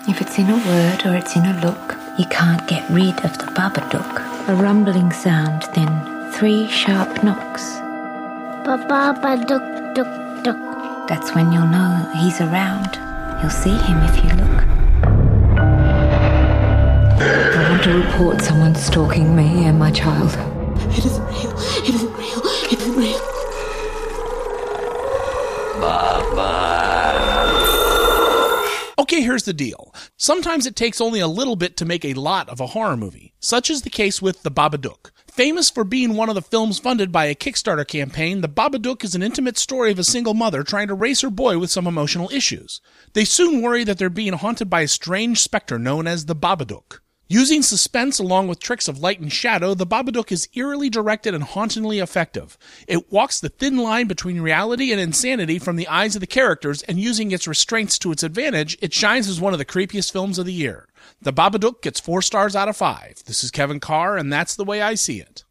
If it's in a word or it's in a look, you can't get rid of the Babadook. A rumbling sound, then 3 sharp knocks. Babadook, dook, dook. That's when you'll know he's around. You'll see him if you look. I want to report someone stalking me and my child. It isn't real. It isn't real. It isn't real. Okay, here's the deal. Sometimes it takes only a little bit to make a lot of a horror movie. Such is the case with The Babadook. Famous for being one of the films funded by a Kickstarter campaign, The Babadook is an intimate story of a single mother trying to raise her boy with some emotional issues. They soon worry that they're being haunted by a strange specter known as the Babadook. Using suspense along with tricks of light and shadow, The Babadook is eerily directed and hauntingly effective. It walks the thin line between reality and insanity from the eyes of the characters, and using its restraints to its advantage, it shines as one of the creepiest films of the year. The Babadook gets 4 stars out of 5. This is Kevin Carr, and that's the way I see it.